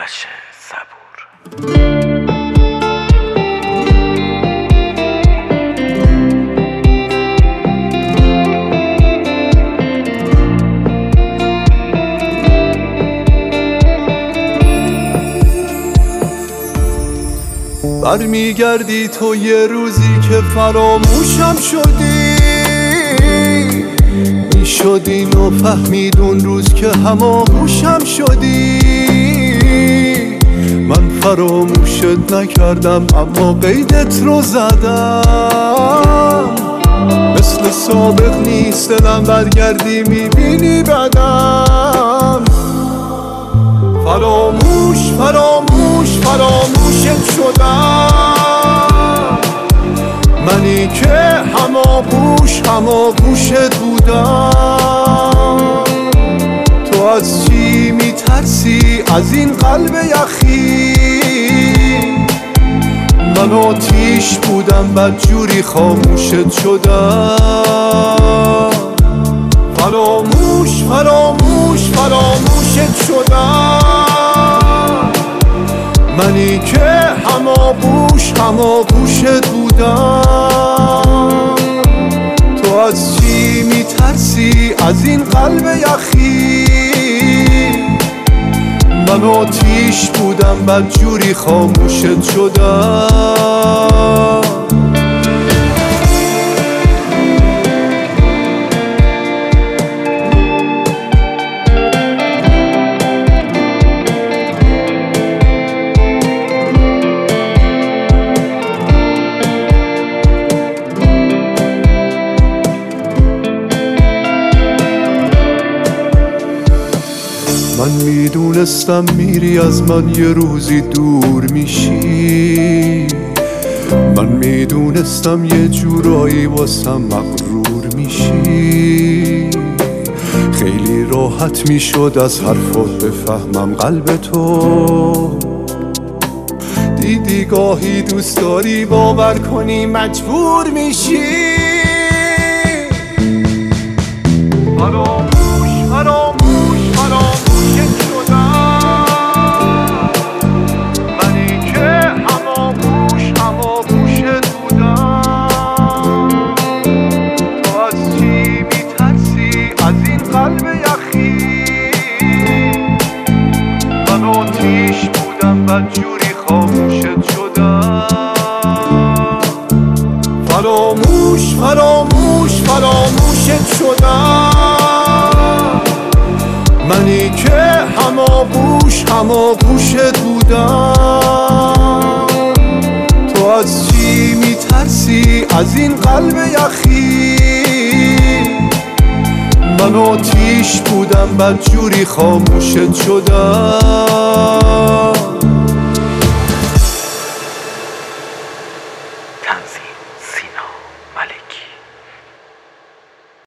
آرش صبور. برمیگردی تو یه روزی که فراموشم شدی، میشد اینو فهمید اون روز که هماغوشم شدی. من فراموشت نکردم اما قیدت رو زدم، مثل سابق نیست دلم برگردی میبینی بدم. فراموش فراموش فراموشت شدم، منی که هماغوشت بودم. تو از چی میترسی از این قلب یخی؟ من آتیش بودم بدجوری خاموشت شدم. فراموش فراموش فراموشت شدم، منی که هماغوشت بودم. تو از چی میترسی از این قلب یخی؟ من آتیش بودم بدجوری خاموشت شدم. من میدونستم میری از من یه روزی دور میشی، من میدونستم یه جورایی واسم مغرور میشی. خیلی راحت میشد از حرفات بفهمم قلب تو، دیدی گاهی دوست داری باور کنی مجبور میشی. فراموش فراموش فراموشت شدم، منی که هماغوشت بودم. تو از چی میترسی از این قلب یخی؟ من آتیش بودم بدجوری خاموشت شدم. فراموش فراموش فراموشت شدم، منی که هماغوشت بودم. تو از چی میترسی از این قلب یخی؟ من آتیش بودم بدجوری خاموشت شدم.